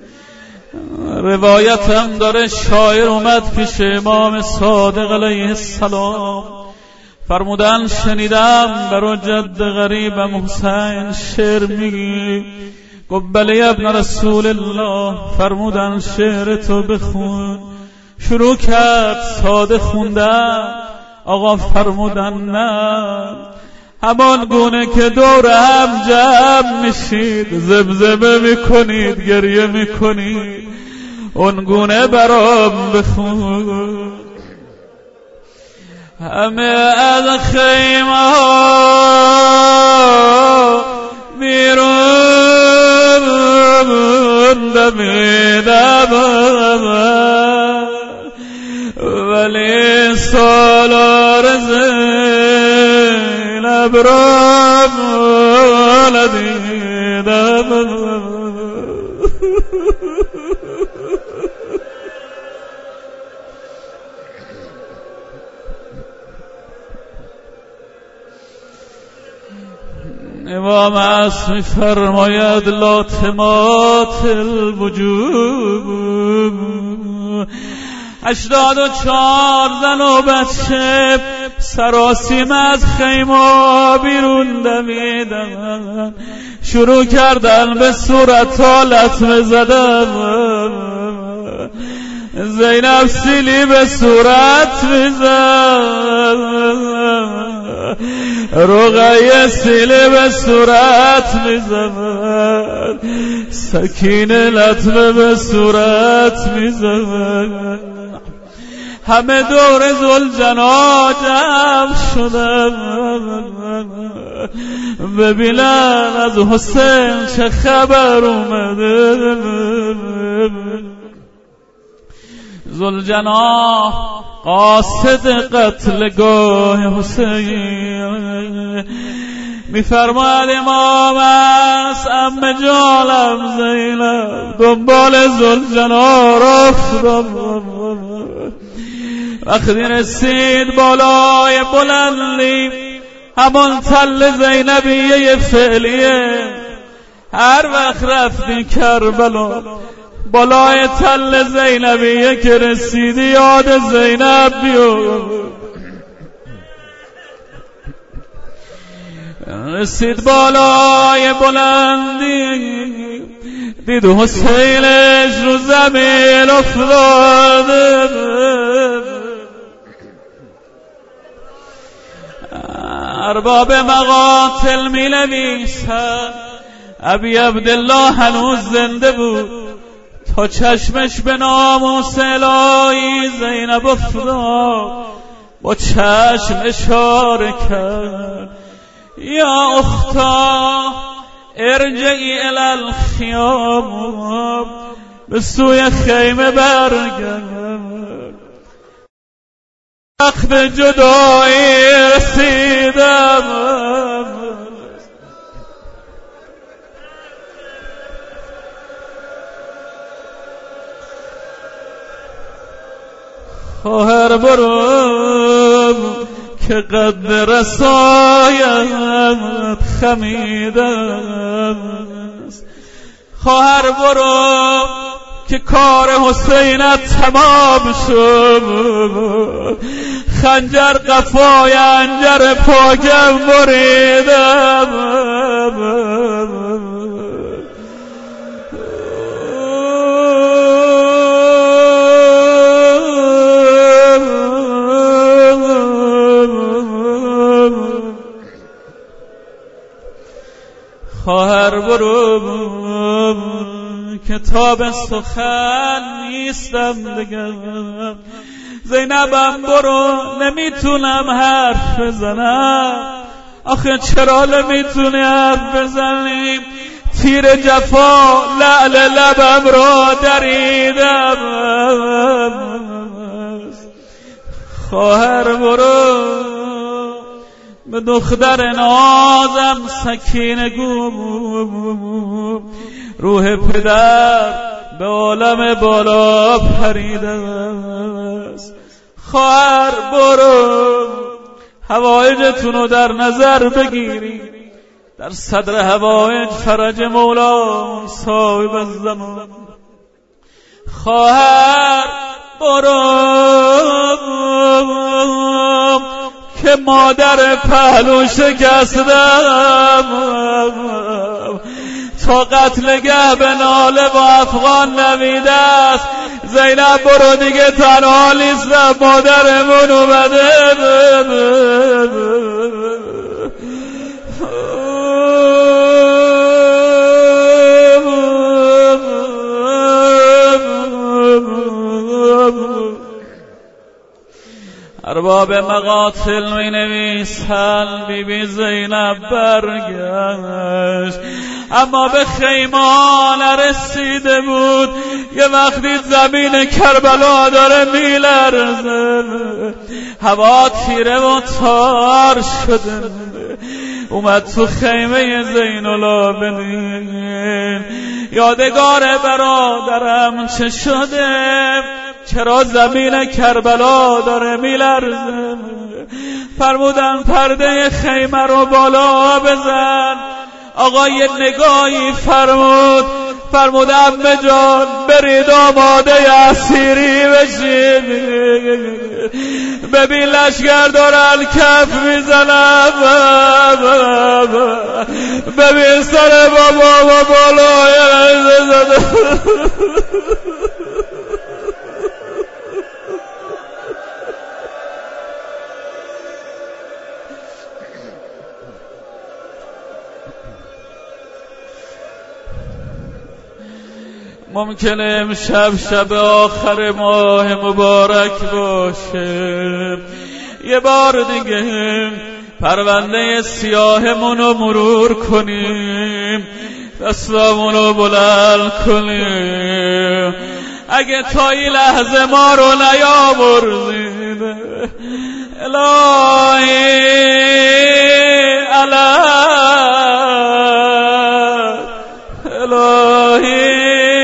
روایت هم داره شاعر اومد پیش امام صادق علیه السلام، فرمودن شنیدم برای جد غریبم حسین شعر میگی. گفت بله ابن رسول الله. فرمودن شعر تو بخون. شروع کرد ساده خوندن. آقا فرمودن نه، همان گونه که دور هم جمع میشید زمزمه میکنید گریه میکنید اون گونه برام بخون. همه از خیمه بیرون دمیدم، ولی سالار زینب را ندیدم. امام عصر می‌فرماید لاطمات الوجوب، 84 زن و بچه سراسیم از خیمه بیرون دمیدن، شروع کردن به صورتها لطمه زدن. زینب سیلی به صورت میزد، رقیه سیلی به صورت میزد، سکینه لطمه به صورت میزد. همه دور ذوالجنا جمع شدن ببینن از حسین چه خبر اومده. ذوالجنا قاصد قتلگاه حسین میفرماید امام است عمه جانم زینب دنبال ذوالجنا رفت. وقتی رسید بالای بلندی همون تل زینبیه فعلیه، هر وقت رفتی کربلا بالای تل زینبیه که رسیدی یاد زینب بیو. رسید بالای بلندی دید حسینش رو زمین افتاده. ارباب مقاتل می نویسن ابی عبدالله هنوز زنده بود، تا چشمش به ناموس الهی زینب افتاد، با چشم اشاره کرد یا اختا ارجعی الی الخیام، به سوی خیمه برگرد. وقت جدایی رسیدم، خواهر برو که قد رسایت خمیدم، خواهر برو که کار حسینت تمام شد، خنجر قفای انجر پاکم بریدم. خواهر برو کتاب سخن نیستم بگم، زینبم برو نمیتونم حرف بزنم. آخه چرا نمیتونی حرف بزنی؟ تیر جفا لعل لبم را دریدم. خواهر برو به دختر نازم سکینه گو، روح پدر به عالم بالا پریده است. خواهر برو حوایجتونو در نظر بگیری، در صدر حوایج فرج مولا صاحب الزمان. خواهر برو که مادر پهلو شکستم، تا قتلگه به ناله با افغان نمیده است. زینب برو دیگه تنها نیستم، مادرمون اومده. ارباب مقاتل می نویسن بی زینب برگشت، اما به خیمه نرسیده بود. یه وقتی زمین کربلا داره میلرزه، هوا تیره و تار شده، اومد تو خیمه زین العابدین. یادگار برادرم چه شده؟ چرا زمین کربلا داره میلرزه؟ فرمودن پرده خیمه رو بالا بزن. آقا یه نگاهی فرمود عمه جان برید آماده اسیری بشید، ببین لشگر دارن کف میزنن، ببین سر بابا و بالای زده. ممکنه امشب شب آخر ماه مبارک باشه، یه بار دیگه پرونده سیاهمونو مرور کنیم، دستامونو بلند کنیم. اگه تا این لحظه ما رو نیاوردید الهی الهی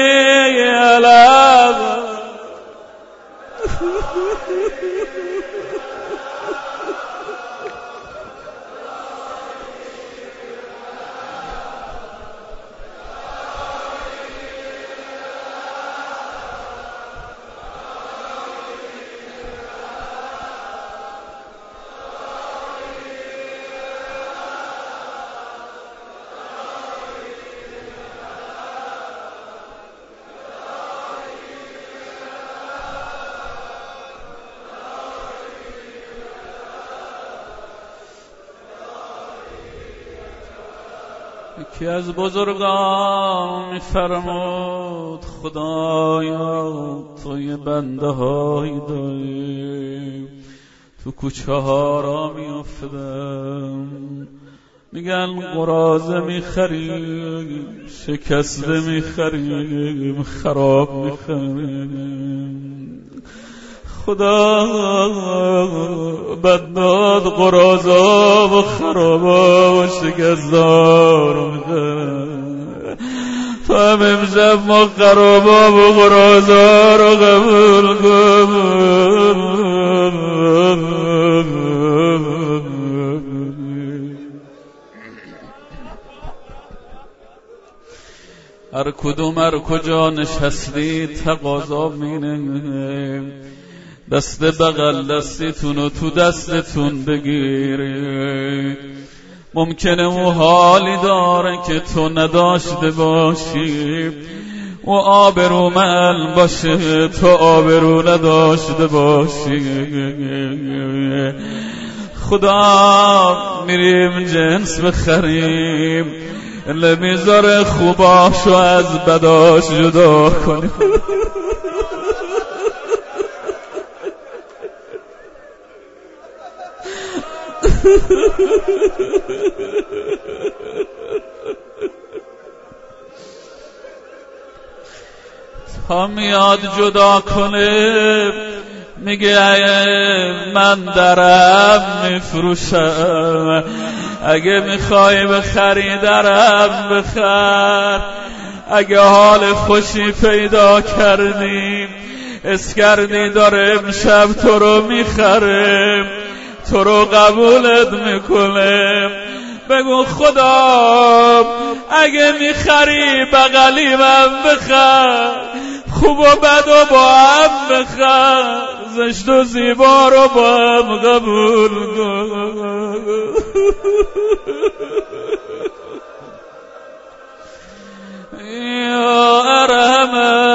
یکی از بزرگان می‌فرمود خدایا تو یه بنده هایی داری تو کوچه ها را میافتدم، میگن قراضه میخریم، شکسته میخریم، خراب میخریم. خدا بدناد قرازا و خرابا و شکستار میخرم، تو هم امشب ما خرابا و قرازا رو قبول کن. هر کدوم هر کجا نشستی تقاضا مینه دست بغل دستتونو تو دستتون بگیری. ممکنه او حالی داره که تو نداشته باشی، و آبرومند باشه تو آبرو نداشته باشی. خدا میریم جنس بخریم، نمیذاره خوباشو از بداش جدا کنیم. تا میاد جدا کنه میگه من درم میفروشم، اگه میخوای بخری درم بخر. اگه حال خوشی پیدا کردیم اسکردی داره امشب تو رو میخره، تو رو قبولت میکنه. بگو خدا اگه میخری بغلی من بخر، خوب و بد و با هم بخر، زشت و زیبا رو با هم قبول کن. یا ارحم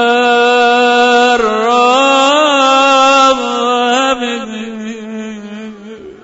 الراحمین.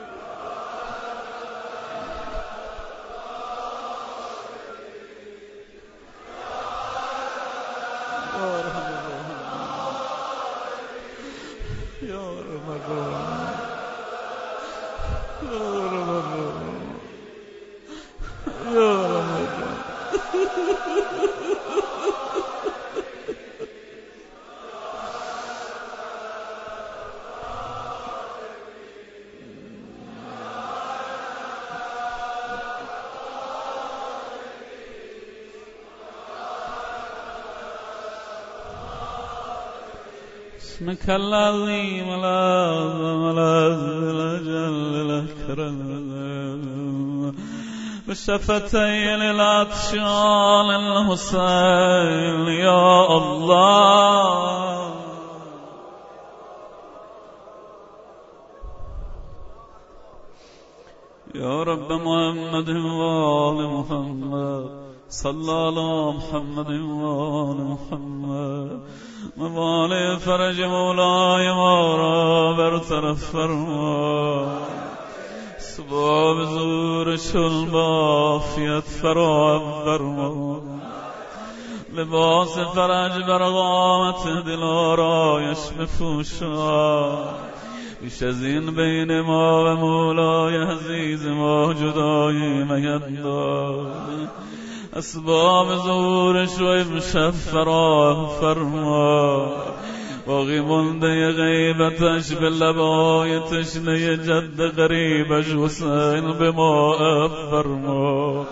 اسمك العظيم الأعظم الأجل الأكرم بشفتين العطشان الحسين يا الله. يا رب محمد وآل محمد صلى على محمد وآل محمد. موالي فرج مولاي مارا برطرف فرما، سباب زور شل بافیت فراهم فرما. لباس فرج بر قامت دل آرایش بپوشان. بیش از این بین ما و مولای عزیز ما جدایی مینداز. اسباب ظهورش رو امشب فراهم فرما. باقی مونده غیبتش به لبای تشنه جد غریبش حسین به ما فرما.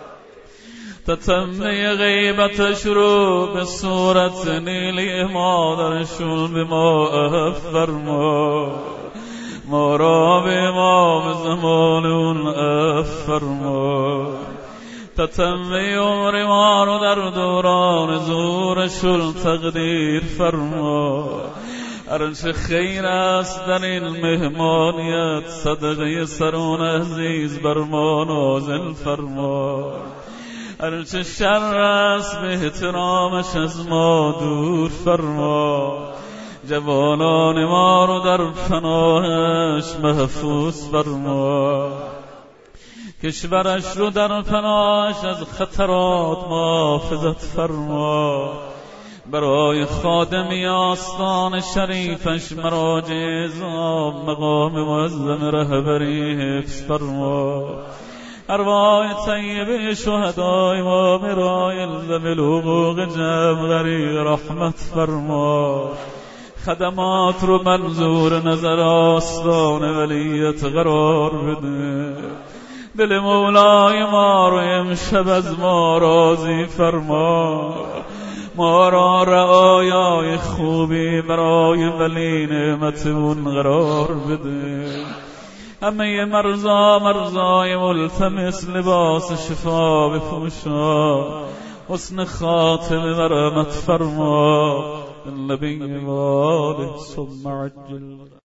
تتمه غیبتش رو به صورت نیلی مادرشون به ما فرما. ما را به امام زمان اون فرما. تتمه عمر ما رو در دوران ظهورشون تقدیر فرما. هرچه خیر است در این مهمانیت صدقه سرون عزیز بر ما نازل فرما. هرچه شر است به احترامش از ما دور فرما. جوانان ما رو در پناهش محفوظ فرما. کشورش رو در پناهش از خطرات محافظت فرما. برای خادمی آستان شریفش مراجع اعظام مقام معظم رهبری حفظ فرما. ارواح طیبه شهدای ما برای الزم الحقوق جمع غریق رحمت فرما. خدمات رو منظور نظر آستان ولیت قرار بده. دل مولای ما رو امشب از ما راضی فرما. ما را رعایای خوبی برای ولی نعمت اون قرار بده. همه مرزای ملتمس لباس شفا بپوشا. حسن خاتمه برحمت فرما. النبی و آله ثم عجل